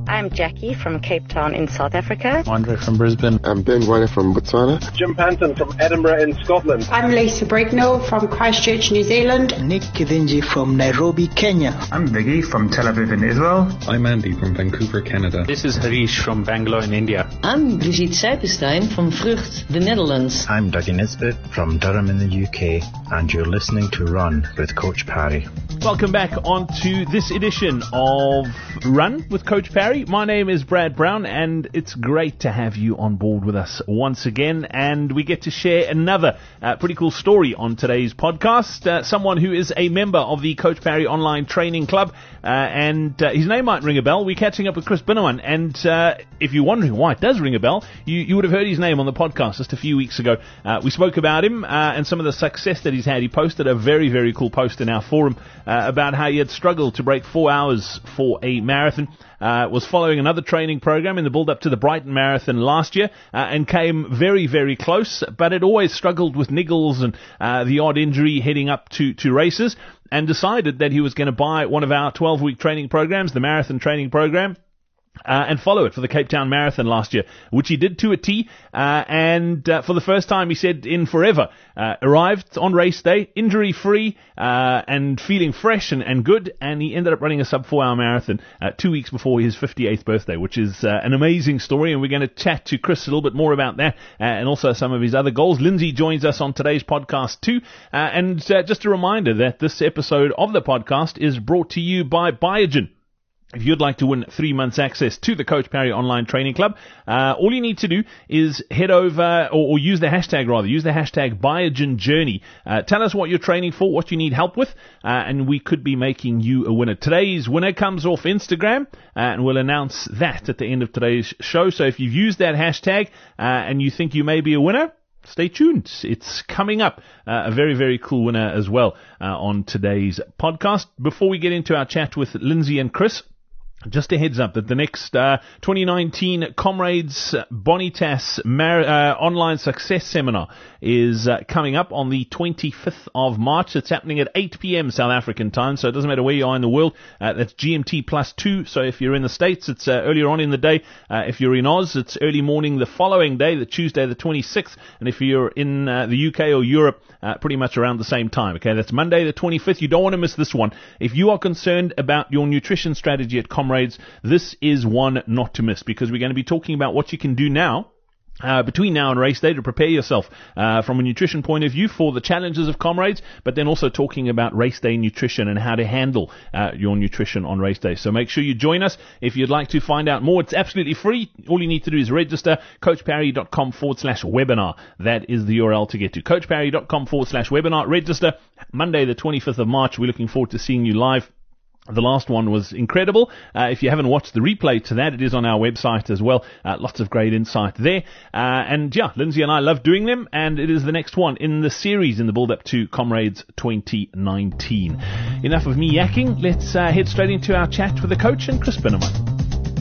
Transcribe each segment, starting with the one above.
I'm Jackie from Cape Town in South Africa. Andre from Brisbane. I'm Ben Guane from Botswana. Jim Panton from Edinburgh in Scotland. I'm Lisa Brignall from Christchurch, New Zealand. Nick Kivinji from Nairobi, Kenya. I'm Viggy from Tel Aviv in Israel. I'm Andy from Vancouver, Canada. This is Harish from Bangalore in India. I'm Brigitte Seipenstein from Vrucht, the Netherlands. I'm Dougie Nisbet from Durham in the UK, and you're listening to Run with Coach Parry. Welcome back onto this edition of Run with Coach Parry. My name is Brad Brown, and it's great to have you on board with us once again. And we get to share another pretty cool story on today's podcast. Someone who is a member of the Coach Parry Online Training Club, and his name might ring a bell. We're catching up with Chris Binneman, and if you're wondering why it does ring a bell, you would have heard his name on the podcast just a few weeks ago. We spoke about him and some of the success that he's had. He posted a very, very cool post in our forum about how he had struggled to break 4 hours for a marathon, was following another training program in the build-up to the Brighton Marathon last year, and came very, very close, but had always struggled with niggles and the odd injury heading up to races, and decided that he was going to buy one of our 12-week training programs, the marathon training program, and follow it for the Cape Town Marathon last year, which he did to a T, and for the first time, he said, in forever, arrived on race day, injury-free, and feeling fresh and good, and he ended up running a sub-4-hour marathon 2 weeks before his 58th birthday, which is an amazing story, and we're going to chat to Chris a little bit more about that, and also some of his other goals. Lindsay joins us on today's podcast too, and just a reminder that this episode of the podcast is brought to you by Biogen. If you'd like to win 3 months access to the Coach Parry Online Training Club, all you need to do is head over, or use the hashtag Biogen Journey. Tell us what you're training for, what you need help with, and we could be making you a winner. Today's winner comes off Instagram, and we'll announce that at the end of today's show. So if you've used that hashtag, and you think you may be a winner, stay tuned. It's coming up. A very, very cool winner as well on today's podcast. Before we get into our chat with Lindsay and Chris, just a heads up that the next 2019 Comrades Bonitas Online Success Seminar is coming up on the 25th of March. It's happening at 8 p.m. South African time, so it doesn't matter where you are in the world. That's GMT +2, so if you're in the States, it's earlier on in the day. If you're in Oz, it's early morning the following day, the Tuesday the 26th, and if you're in the UK or Europe, pretty much around the same time. Okay, that's Monday the 25th. You don't want to miss this one. If you are concerned about your nutrition strategy at Comrades, this is one not to miss, because we're going to be talking about what you can do now between now and race day to prepare yourself from a nutrition point of view for the challenges of Comrades, but then also talking about race day nutrition and how to handle your nutrition on race day. So make sure you join us. If you'd like to find out more, it's absolutely free. All you need to do is register, coachparry.com/webinar. That is the URL to get to, coachparry.com/webinar. Register Monday the 25th of March. We're looking forward to seeing you live. The last one was incredible. If you haven't watched the replay to that, it is on our website as well. Lots of great insight there. And yeah, Lindsay and I love doing them, and it is the next one in the series in the build-up to Comrades 2019. Enough of me yakking. Let's head straight into our chat with the coach and Chris Binneman.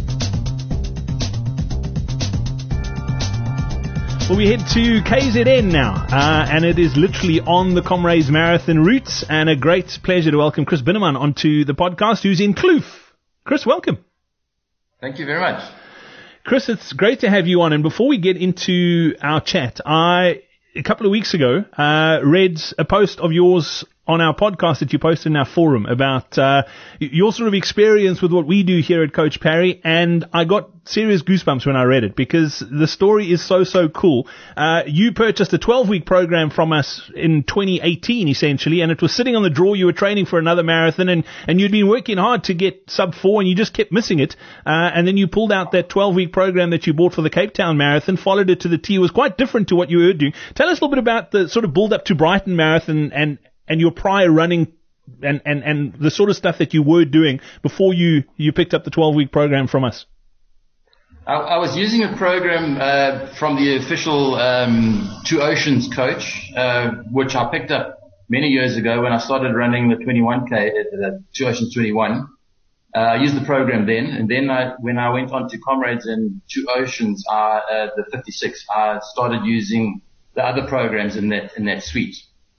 Well, we head to KZN now, and it is literally on the Comrades Marathon route, and a great pleasure to welcome Chris Binneman onto the podcast, who's in Kloof. Chris, welcome. Thank you very much. Chris, it's great to have you on, and before we get into our chat, a couple of weeks ago, read a post of yours on our podcast that you posted in our forum about your sort of experience with what we do here at Coach Parry, and I got serious goosebumps when I read it, because the story is so cool. You purchased a 12-week program from us in 2018, essentially, and it was sitting on the drawer. You were training for another marathon, and you'd been working hard to get sub-4, and you just kept missing it, and then you pulled out that 12-week program that you bought for the Cape Town Marathon, followed it to the T. It was quite different to what you were doing. Tell us a little bit about the sort of build-up to Brighton Marathon and your prior running and the sort of stuff that you were doing before you picked up the 12-week program from us. I was using a program from the official Two Oceans coach, which I picked up many years ago when I started running the 21K at the Two Oceans 21. I used the program then, and then when I went on to Comrades and Two Oceans, the 56, I started using the other programs in that suite.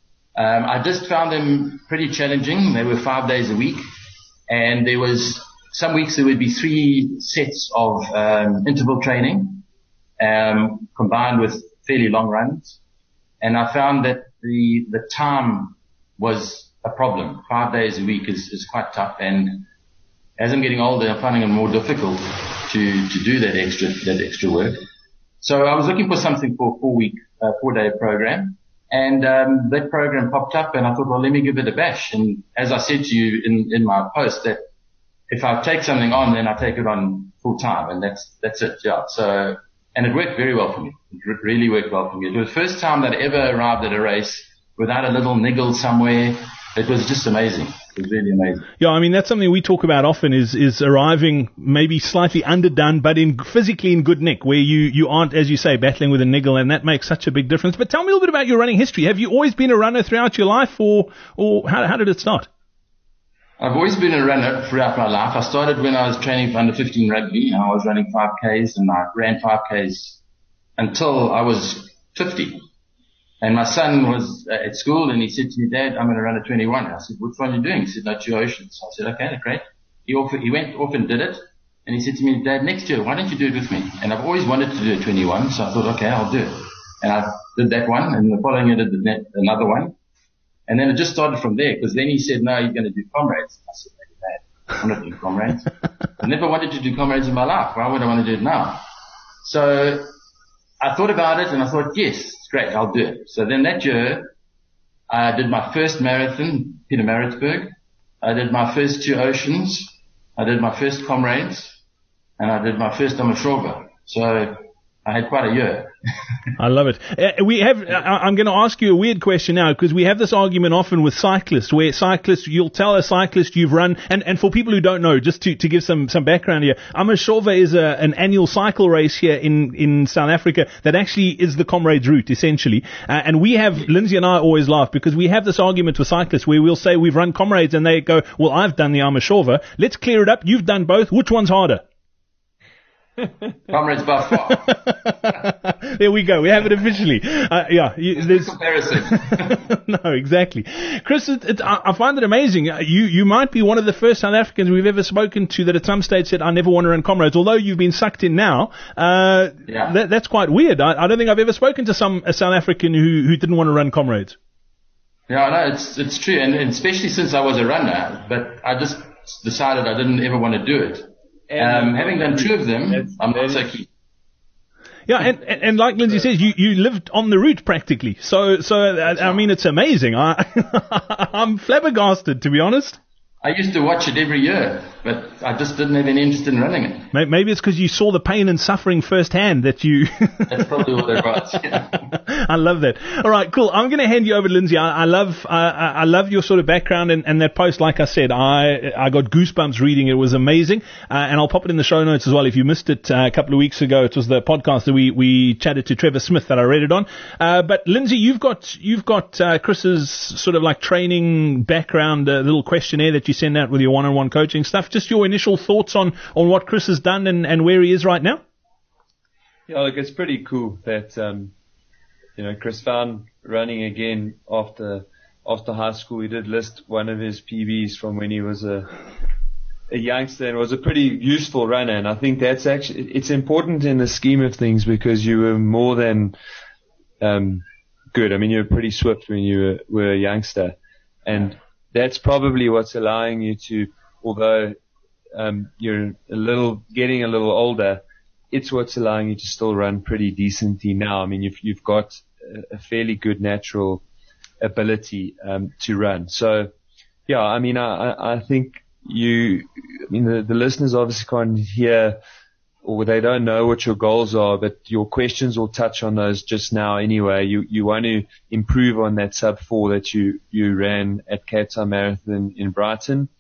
I just found them pretty challenging. They were 5 days a week, and there was some weeks there would be 3 sets of interval training, combined with fairly long runs. And I found that the time was a problem. 5 days a week is quite tough, and as I'm getting older, I'm finding it more difficult to do that extra work. So I was looking for something for a 4-day program, and that program popped up, and I thought, well, let me give it a bash. And as I said to you in my post, that if I take something on, then I take it on full time, and that's it. Yeah. So, and it worked very well for me. It really worked well for me. It was the first time that I ever arrived at a race without a little niggle somewhere. It was just amazing. It was really amazing. Yeah, I mean, that's something we talk about often is arriving maybe slightly underdone, but physically in good nick, where you aren't, as you say, battling with a niggle, and that makes such a big difference. But tell me a little bit about your running history. Have you always been a runner throughout your life, or how did it start? I've always been a runner throughout my life. I started when I was training for under 15 rugby, and I was running 5Ks, and I ran 5Ks until I was 50. And my son was at school, and he said to me, Dad, I'm going to run a 21. I said, which one are you doing? He said, no, 2 Oceans. I said, okay, great. He went off and did it. And he said to me, Dad, next year, why don't you do it with me? And I've always wanted to do a 21, so I thought, okay, I'll do it. And I did that one, and the following year I did another one. And then it just started from there, because then he said, no, you're going to do comrades. I said, Dad, I'm not doing comrades. I never wanted to do comrades in my life. Why would I want to do it now? So I thought about it, and I thought, yes, great, I'll do it. So then that year, I did my first marathon, Pietermaritzburg. I did my first 2 Oceans. I did my first comrades. And I did my first Amashova. So I had quite a year. I love it. I'm going to ask you a weird question now, because we have this argument often with cyclists, where you'll tell a cyclist you've run, and for people who don't know, just to give some background here, Amashova is an annual cycle race here in South Africa that actually is the Comrades route, essentially. And we have, Lindsay and I always laugh, because we have this argument with cyclists where we'll say we've run Comrades, and they go, well, I've done the Amashova. Let's clear it up. You've done both. Which one's harder? Comrades by far. There we go. We have it officially. There's no comparison. No, exactly. Chris, I find it amazing. You might be one of the first South Africans we've ever spoken to that at some stage said, I never want to run comrades. Although you've been sucked in now, that's quite weird. I don't think I've ever spoken to a South African who didn't want to run comrades. Yeah, no, it's true. And especially since I was a runner, but I just decided I didn't ever want to do it. Having done 2 of them, I'm not so keen. Yeah, and like Lindsay says, you lived on the route practically. So I mean, it's amazing. I'm flabbergasted, to be honest. I used to watch it every year, but I just didn't have any interest in running it. Maybe it's because you saw the pain and suffering firsthand that you... That's probably what it was. I love that. All right, cool. I'm going to hand you over to Lindsay. I love your sort of background and that post. Like I said, I got goosebumps reading it. It was amazing. And I'll pop it in the show notes as well. If you missed it a couple of weeks ago, it was the podcast that we chatted to Trevor Smith that I read it on. But Lindsay, you've got Chris's sort of like training background, a little questionnaire that you send out with your one-on-one coaching stuff. Just your initial thoughts on what Chris has done and where he is right now? Yeah, look, it's pretty cool that, Chris found running again after high school. He did list one of his PBs from when he was a youngster and was a pretty useful runner. And I think that's actually, it's important in the scheme of things because you were more than, good. I mean, you were pretty swift when you were a youngster. And that's probably what's allowing you to, although you're getting a little older, it's what's allowing you to still run pretty decently now. I mean, you've got a fairly good natural ability to run. So, yeah, I mean, I think the listeners obviously can't hear or they don't know what your goals are, but your questions will touch on those just now anyway. You want to improve on that sub 4 that you ran at Cape Town Marathon in Brighton.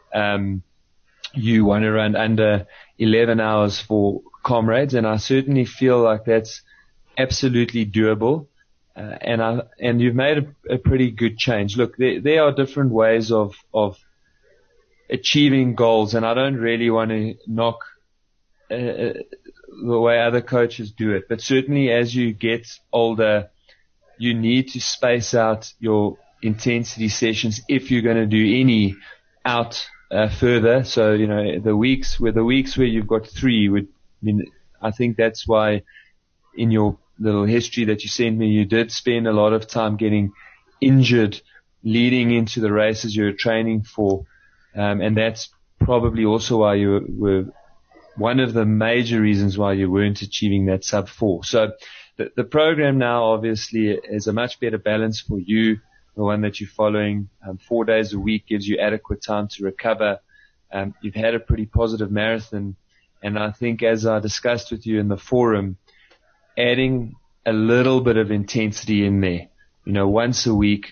You want to run under 11 hours for comrades, and I certainly feel like that's absolutely doable. And you've made a pretty good change. Look, there are different ways of achieving goals, and I don't really want to knock the way other coaches do it. But certainly as you get older, you need to space out your intensity sessions if you're going to do any out further. So, the weeks where you've got 3 I think that's why in your little history that you sent me, you did spend a lot of time getting injured leading into the races you were training for. And that's probably also why you were one of the major reasons why you weren't achieving that sub 4. So the program now obviously is a much better balance for you. The one that you're following, 4 days a week gives you adequate time to recover. You've had a pretty positive marathon. And I think, as I discussed with you in the forum, adding a little bit of intensity in there, once a week,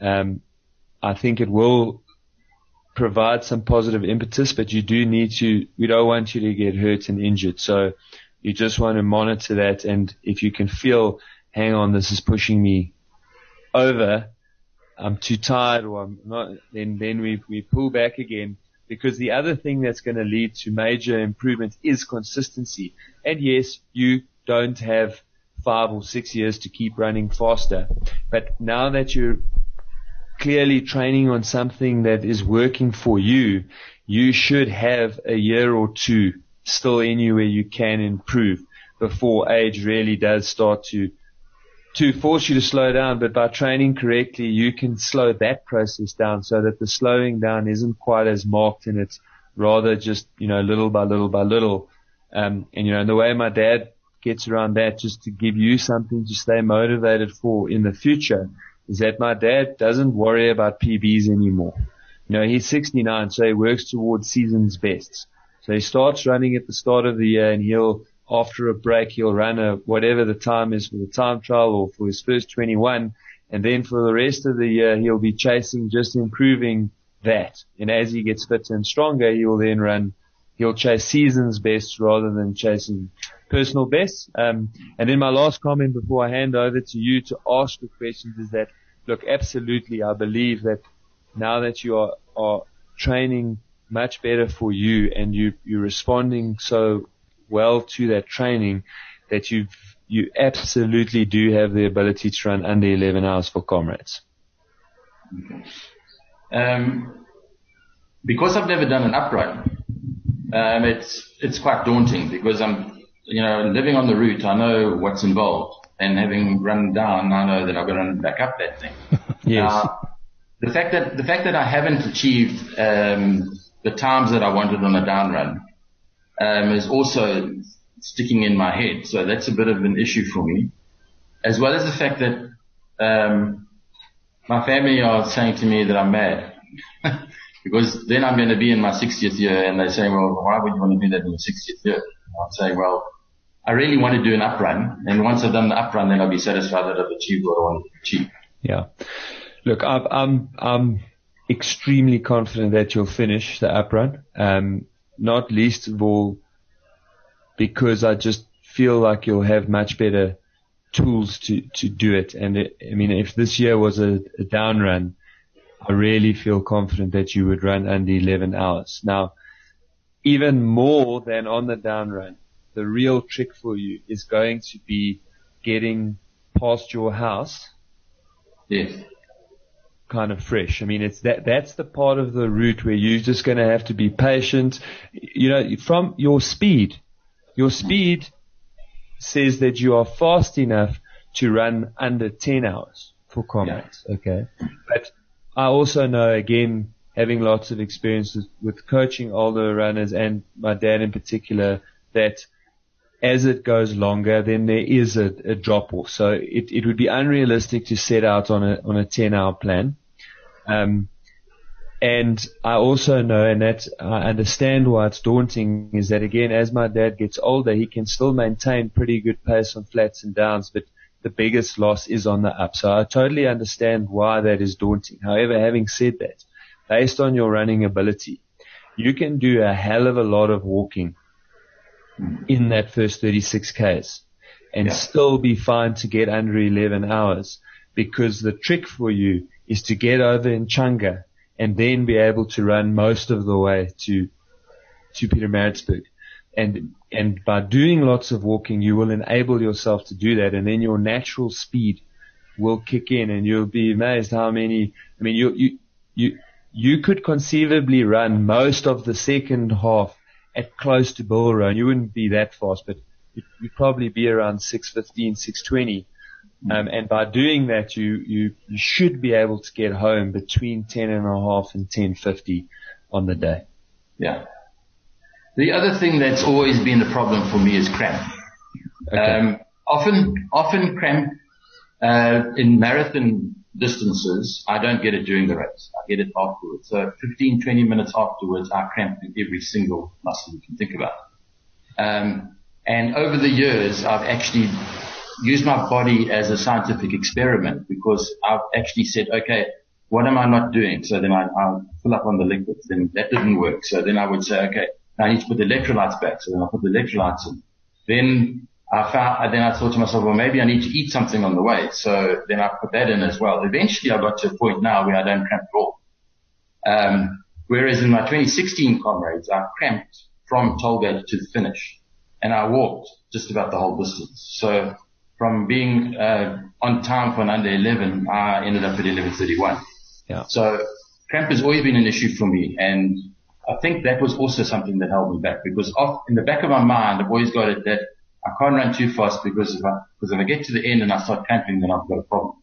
I think it will provide some positive impetus, but we don't want you to get hurt and injured. So you just want to monitor that. And if you can feel, hang on, this is pushing me over, I'm too tired, or I'm not, then we pull back again, because the other thing that's going to lead to major improvement is consistency. And yes, you don't have 5 or 6 years to keep running faster, but now that you're clearly training on something that is working for you, you should have a year or 2 still in you where you can improve before age really does start to force you to slow down. But by training correctly, you can slow that process down so that the slowing down isn't quite as marked, and it's rather just, little by little by little. And the way my dad gets around that, just to give you something to stay motivated for in the future, is that my dad doesn't worry about PBs anymore. He's 69, so he works towards season's bests. So he starts running at the start of the year, and after a break, he'll run whatever the time is for the time trial or for his first 21. And then for the rest of the year, he'll be chasing, just improving that. And as he gets fitter and stronger, he'll chase season's best rather than chasing personal bests. And then my last comment before I hand over to you to ask the questions is that, look, absolutely, I believe that now that you are training much better for you, and you're responding so well to that training, that you absolutely do have the ability to run under 11 hours for comrades. Because I've never done an uprun, it's quite daunting, because I'm, living on the route, I know what's involved, and having run down, I know that I've got to run back up that thing. Yes. The fact that I haven't achieved the times that I wanted on a down run is also sticking in my head. So that's a bit of an issue for me, as well as the fact that my family are saying to me that I'm mad because then I'm going to be in my 60th year, and they say, well, why would you want to do that in your 60th year? And I'm saying, well, I really want to do an uprun, and once I've done the uprun, then I'll be satisfied that I've achieved what I wanted to achieve. Yeah. Look, I'm extremely confident that you'll finish the uprun. Not least of all because I just feel like you'll have much better tools to do it. And if this year was a down run, I really feel confident that you would run under 11 hours. Now, even more than on the down run, the real trick for you is going to be getting past your house. Yes. Kind of fresh. It's that's the part of the route where you're just going to have to be patient. From your speed says that you are fast enough to run under 10 hours for comrades. Yeah. Okay. But I also know, again, having lots of experiences with coaching older runners, and my dad in particular, that as it goes longer, then there is a drop off. So it would be unrealistic to set out on a 10-hour plan. And I also know, and that I understand why it's daunting, is that again, as my dad gets older, he can still maintain pretty good pace on flats and downs, but the biggest loss is on the up. So I totally understand why that is daunting. However, having said that, based on your running ability, you can do a hell of a lot of walking in that first 36 Ks and still be fine to get under 11 hours, because the trick for you is to get over in Changa and then be able to run most of the way to Pietermaritzburg. And by doing lots of walking, you will enable yourself to do that, and then your natural speed will kick in, and you'll be amazed how many, you could conceivably run most of the second half at close to bull run. You wouldn't be that fast, but you'd probably be around 6:15, 6:20. And by doing that, you should be able to get home between 10.5 and 10:50 on the day. Yeah. The other thing that's always been a problem for me is cramp. Okay. Often cramp in marathon distances. I don't get it during the race. I get it afterwards. So 15, 20 minutes afterwards, I cramp in every single muscle you can think about. And over the years, I've actually used my body as a scientific experiment, because I've actually said, okay, what am I not doing? So then I'll fill up on the liquids. Then that didn't work. So then I would say, okay, I need to put the electrolytes back. So then I put the electrolytes in. Then I thought to myself, well, maybe I need to eat something on the way. So then I put that in as well. Eventually I got to a point now where I don't cramp at all. Whereas in my 2016 comrades, I cramped from Tollgate to the finish, and I walked just about the whole distance. So from being on time for an under 11, I ended up at 11:31. Yeah. So cramp has always been an issue for me, and I think that was also something that held me back, because in the back of my mind, I've always got it that I can't run too fast, because if I get to the end and I start cramping, then I've got a problem.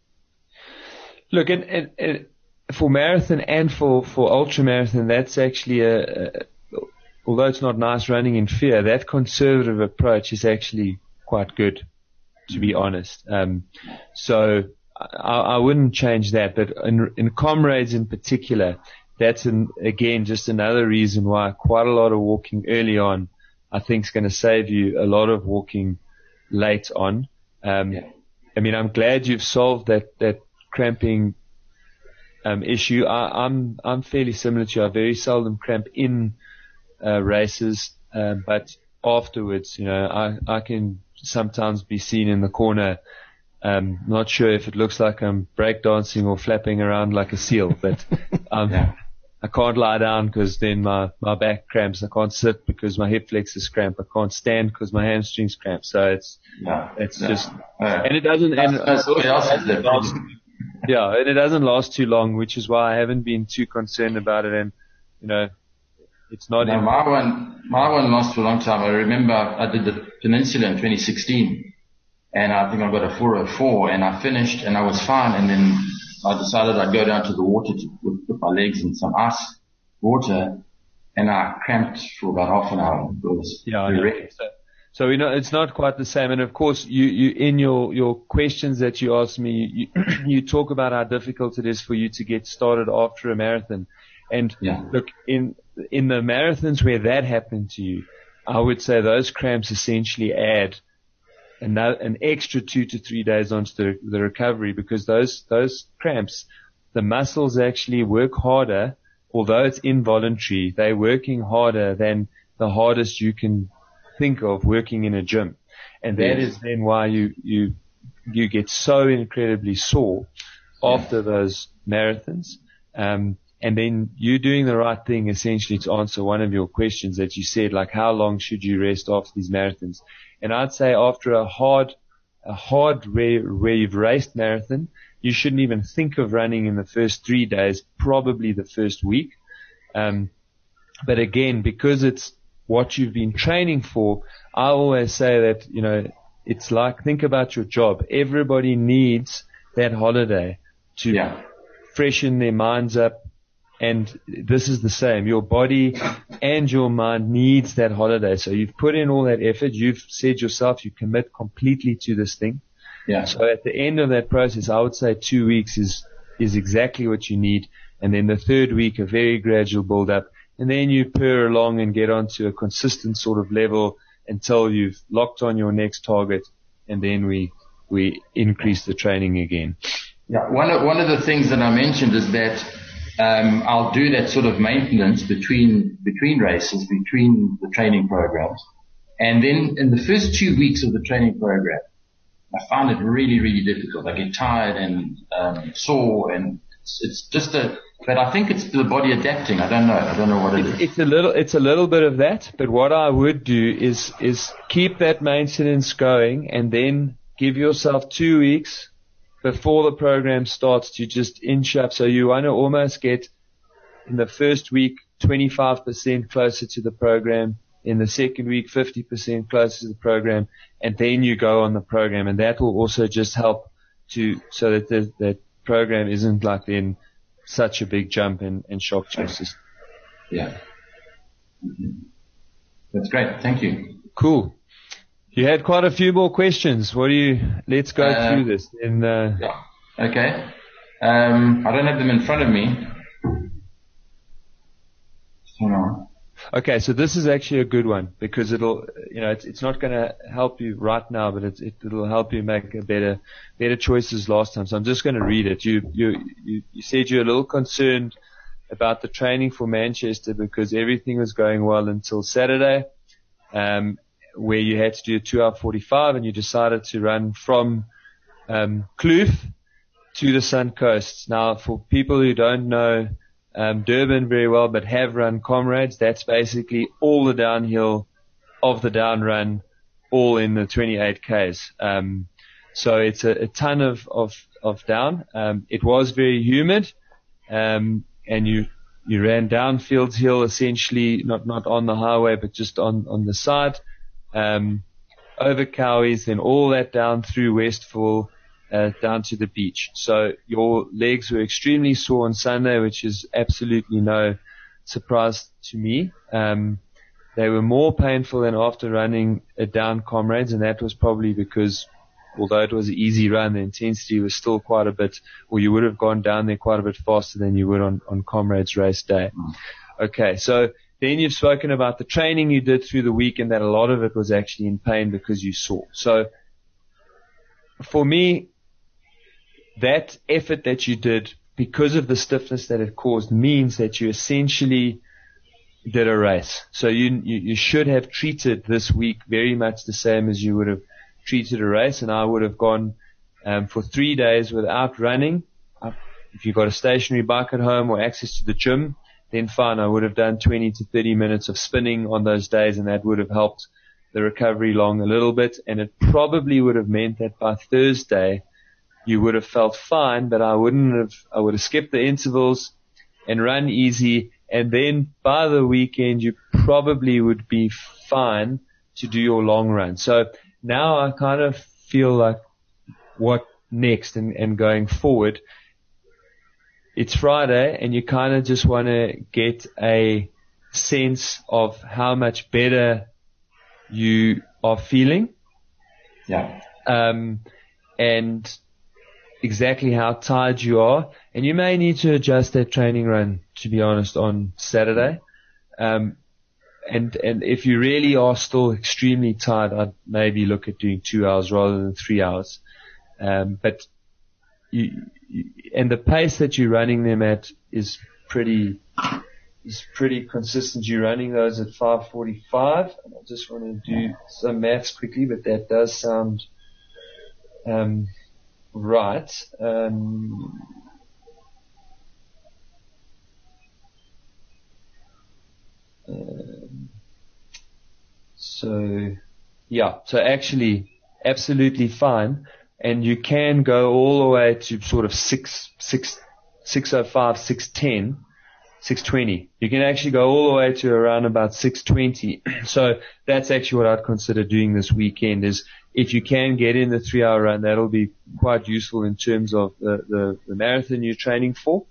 Look, and for marathon and for ultra marathon, that's actually although it's not nice running in fear, that conservative approach is actually quite good, to be honest. So I wouldn't change that, but in comrades in particular, that's again just another reason why quite a lot of walking early on, I think, is going to save you a lot of walking late on. I mean, I'm glad you've solved that cramping issue. I'm fairly similar to you. I very seldom cramp in races, but afterwards, I can sometimes be seen in the corner. Not sure if it looks like I'm breakdancing or flapping around like a seal, but I can't lie down because then my back cramps. I can't sit because my hip flexors cramp. I can't stand because my hamstrings cramp. So it's just, and it doesn't, and it doesn't last too long, which is why I haven't been too concerned about it. And, it's not. No, my one lasted for a long time. I remember I did the Peninsula in 2016, and I think I got a 4:04, and I finished and I was fine. And then I decided I'd go down to the water to put my legs in some ice water, and I cramped for about half an hour. It was So it's not quite the same. And of course, you in your questions that you asked me, you talk about how difficult it is for you to get started after a marathon. And look, in the marathons where that happened to you, I would say those cramps essentially add an extra 2 to 3 days onto the recovery, because those cramps, the muscles actually work harder, although it's involuntary. They're working harder than the hardest you can think of working in a gym, and that is then why you get so incredibly sore after those marathons. And then you doing the right thing essentially to answer one of your questions that you said, like how long should you rest after these marathons? And I'd say after a hard where you've raced marathon, you shouldn't even think of running in the first 3 days, probably the first week. But again, because it's what you've been training for, I always say that, it's like, think about your job. Everybody needs that holiday to freshen their minds up. And this is the same. Your body and your mind needs that holiday. So you've put in all that effort. You've said yourself, you commit completely to this thing. Yeah. So at the end of that process, I would say 2 weeks is exactly what you need. And then the third week, a very gradual build up. And then you purr along and get onto a consistent sort of level until you've locked on your next target. And then we increase the training again. Yeah. One of the things that I mentioned is that I'll do that sort of maintenance between races, between the training programs. And then in the first 2 weeks of the training program, I find it really, really difficult. I get tired and sore, and it's just but I think it's the body adapting. I don't know what it is. It's a little bit of that, but what I would do is keep that maintenance going and then give yourself 2 weeks before the program starts to just inch up. So you want to almost get in the first week, 25% closer to the program. In the second week, 50% closer to the program, and then you go on the program, and that will also just help so that that program isn't like then such a big jump and shock to your system. Yeah. That's great. Thank you. Cool. You had quite a few more questions. Let's go through this. Yeah. Okay. I don't have them in front of me. Hold on. Okay, so this is actually a good one because it's not going to help you right now, but it'll help you make better choices last time. So I'm just going to read it. You said you're a little concerned about the training for Manchester because everything was going well until Saturday, where you had to do a 2:45 and you decided to run from Kloof to the Suncoast. Now, for people who don't know Durban very well, but have run Comrades, that's basically all the downhill of the down run, all in the 28 Ks. So it's a ton of down. It was very humid, and you ran down Fields Hill essentially, not on the highway, but just on the side, over Cowies, then all that down through Westfall, down to the beach. So your legs were extremely sore on Sunday, which is absolutely no surprise to me. They were more painful than after running a down Comrades, and that was probably because although it was an easy run, the intensity was still quite a bit, or you would have gone down there quite a bit faster than you would on Comrades race day. Okay, so then you've spoken about the training you did through the week and that a lot of it was actually in pain because you saw. So for me, that effort that you did because of the stiffness that it caused means that you essentially did a race. So you should have treated this week very much the same as you would have treated a race, and I would have gone for 3 days without running. If you've got a stationary bike at home or access to the gym, then fine, I would have done 20 to 30 minutes of spinning on those days, and that would have helped the recovery along a little bit, and it probably would have meant that by Thursday you would have felt fine, but I would have skipped the intervals and run easy, and then by the weekend you probably would be fine to do your long run. So now I kind of feel like what next and going forward. It's Friday and you kind of just want to get a sense of how much better you are feeling. Yeah. And exactly how tired you are, and you may need to adjust that training run, to be honest, on Saturday. And if you really are still extremely tired, I'd maybe look at doing 2 hours rather than 3 hours. But and the pace that you're running them at is pretty consistent. You're running those at 5:45. And I just want to do some maths quickly, but that does sound right. So actually absolutely fine, and you can go all the way to sort of 6:05, 6:10, 6:20. You can actually go all the way to around about 6:20. So that's actually what I'd consider doing this weekend, is if you can get in the 3 hour run, that'll be quite useful in terms of the marathon you're training for.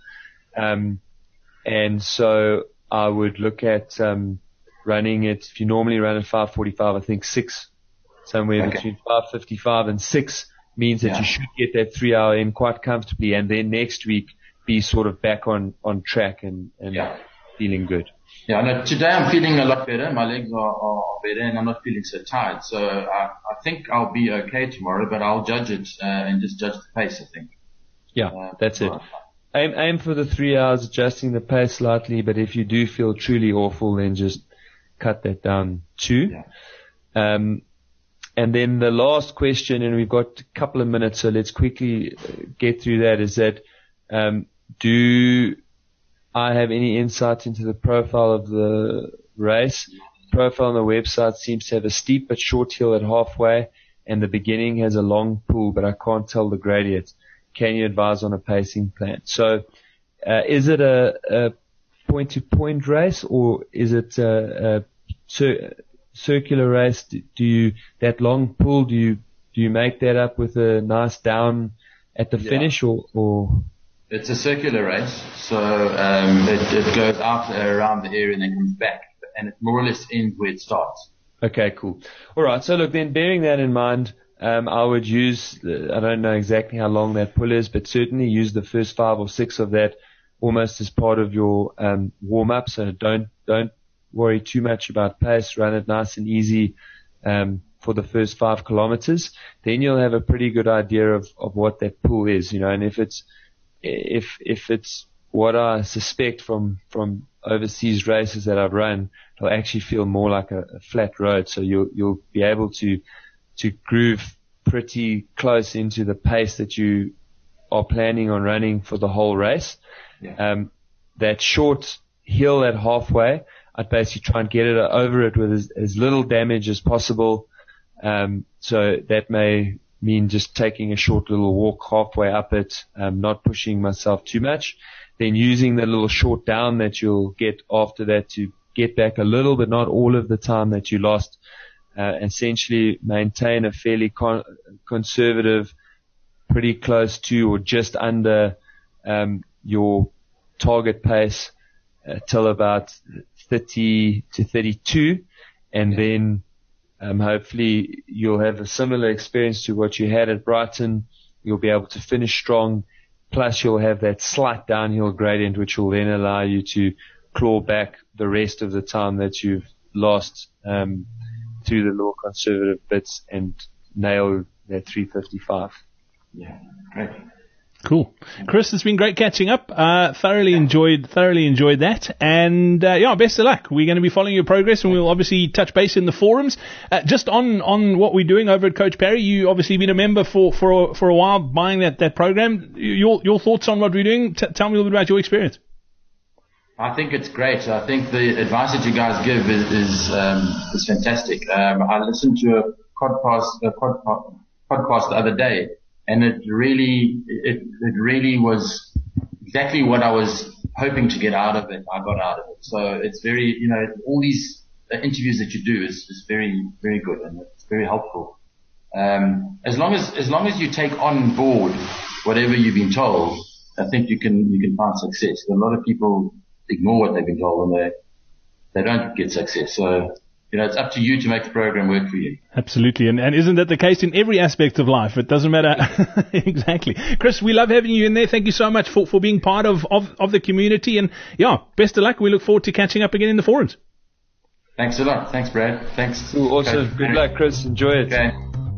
And so I would look at running it. If you normally run at 5:45, I think 6, somewhere between 5:55 and 6 means that you should get that 3 hour in quite comfortably, and then next week be sort of back on track and feeling good. Yeah, no, today I'm feeling a lot better. My legs are better and I'm not feeling so tired. So I think I'll be okay tomorrow, but I'll judge it and just judge the pace, I think. Yeah, that's it. Aim for the 3 hours, adjusting the pace slightly, but if you do feel truly awful, then just cut that down too. Yeah. And then the last question, and we've got a couple of minutes, so let's quickly get through that, is that do I have any insight into the profile of the race? The profile on the website seems to have a steep but short hill at halfway, and the beginning has a long pool, but I can't tell the gradient. Can you advise on a pacing plan? So is it a point-to-point race, or is it a circular race? That long pull, do you make that up with a nice down at the finish, or? It's a circular race, so it goes out around the area and then comes back, and it more or less ends where it starts. Okay, cool. All right. So look, then bearing that in mind, I would use, I don't know exactly how long that pull is, but certainly use the first 5 or 6 of that almost as part of your warm up. So don't worry too much about pace. Run it nice and easy for the first 5 kilometers. Then you'll have a pretty good idea of what that pull is, and if it's what I suspect from overseas races that I've run, it'll actually feel more like a flat road. So you'll be able to groove pretty close into the pace that you are planning on running for the whole race. Yeah. That short hill at halfway, I'd basically try and get it over it with as little damage as possible. So that may mean just taking a short little walk halfway up it, not pushing myself too much. Then using the little short down that you'll get after that to get back a little, but not all of the time that you lost. Essentially maintain a fairly conservative, pretty close to or just under your target pace till about 30 to 32, and then hopefully you'll have a similar experience to what you had at Brighton. You'll be able to finish strong, plus you'll have that slight downhill gradient, which will then allow you to claw back the rest of the time that you've lost through the more conservative bits and nail that 3:55. Yeah, great. Cool. Chris, it's been great catching up. Thoroughly enjoyed that. And, best of luck. We're going to be following your progress, and we'll obviously touch base in the forums. Just on what we're doing over at Coach Parry, you obviously been a member for a while, buying that program. Your thoughts on what we're doing? Tell me a little bit about your experience. I think it's great. I think the advice that you guys give is fantastic. I listened to a podcast the other day, and it really was exactly what I was hoping to get out of it. I got out of it. So it's very, all these interviews that you do is very, very good, and it's very helpful. As long as you take on board whatever you've been told, I think you can find success. A lot of people ignore what they've been told, and they don't get success. So, it's up to you to make the program work for you. Absolutely. And isn't that the case in every aspect of life? It doesn't matter. Exactly. Chris, we love having you in there. Thank you so much for being part of the community. And best of luck. We look forward to catching up again in the forums. Thanks a lot. Thanks, Brad. Thanks. Cool, awesome. Good luck, Chris. Enjoy it. Okay.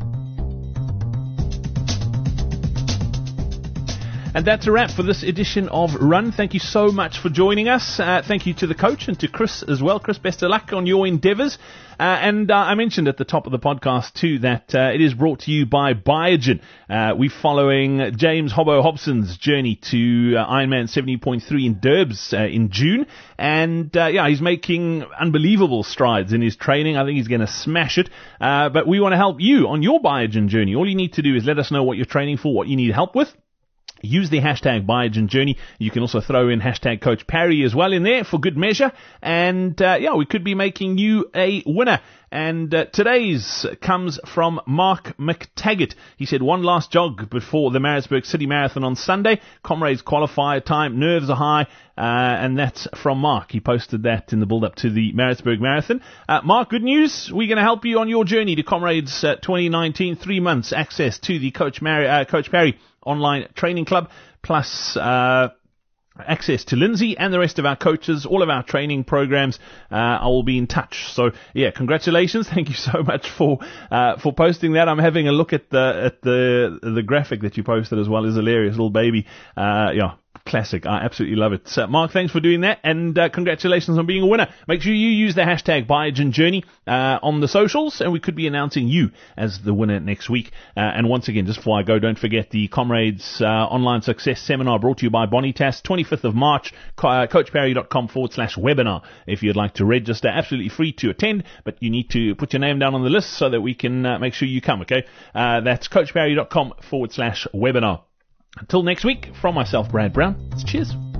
And that's a wrap for this edition of Run. Thank you so much for joining us. Thank you to the coach and to Chris as well. Chris, best of luck on your endeavours. And I mentioned at the top of the podcast too that it is brought to you by Biogen. We're following James Hobbo Hobson's journey to Ironman 70.3 in Durbs in June. And he's making unbelievable strides in his training. I think he's going to smash it. But we want to help you on your Biogen journey. All you need to do is let us know what you're training for, what you need help with. Use the hashtag Biogen Journey. You can also throw in hashtag Coach Parry as well in there for good measure. And we could be making you a winner. And today's comes from Mark McTaggart. He said, one last jog before the Maritzburg City Marathon on Sunday. Comrades qualifier time, nerves are high. And that's from Mark. He posted that in the build-up to the Maritzburg Marathon. Mark, good news. We're going to help you on your journey to Comrades 2019. 3 months access to the Coach Parry online training club, plus access to Lindsay and the rest of our coaches, all of our training programs. I will be in touch. So congratulations. Thank you so much for posting that. I'm having a look at the graphic that you posted as well. Is hilarious, little baby. Classic. I absolutely love it. Mark, thanks for doing that, and congratulations on being a winner. Make sure you use the hashtag Biogen Journey on the socials, and we could be announcing you as the winner next week. And once again, just before I go, don't forget the Comrades Online Success Seminar brought to you by Bonitas, 25th of March, coachparry.com/webinar. If you'd like to register, absolutely free to attend, but you need to put your name down on the list so that we can make sure you come, okay? That's coachparry.com/webinar. Until next week, from myself, Brad Brown, cheers.